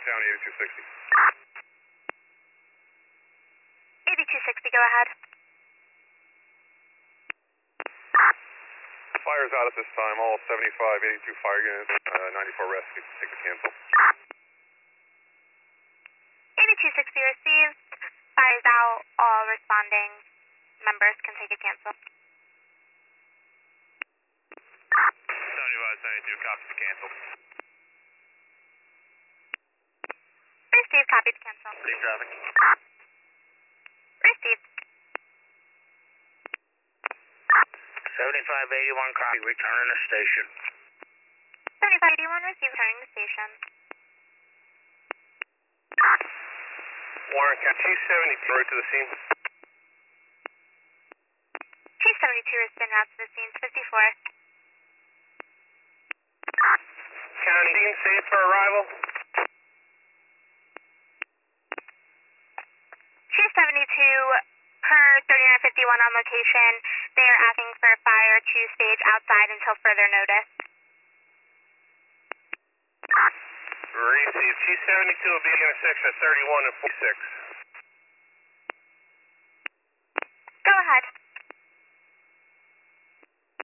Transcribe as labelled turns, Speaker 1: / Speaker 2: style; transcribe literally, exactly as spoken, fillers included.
Speaker 1: down eighty-two sixty.
Speaker 2: eighty-two sixty, go ahead.
Speaker 1: Fire's out at this time. All seventy-five, eighty-two fire units, uh, ninety-four rescue. Take the cancel.
Speaker 2: eighty-two sixty received. Fire's out. All responding members can take a cancel.
Speaker 1: seventy-five, seventy-two, copy to cancel.
Speaker 2: Received, copy to cancel.
Speaker 1: Safe traffic.
Speaker 2: Received.
Speaker 3: seventy-five eighty-one, copy, returning to station.
Speaker 2: seventy-five eighty-one, received, returning to station.
Speaker 1: Warren, T seventy-two, right to the scene.
Speaker 2: T seventy-two is en route to the scene, fifty-four.
Speaker 1: Canteen safe for arrival.
Speaker 2: T seventy-two, per thirty-nine fifty-one on location, they are asking for fire to stage outside until further notice.
Speaker 1: Received. T seventy-two will be at intersection of thirty-one and forty-six.
Speaker 2: Go ahead.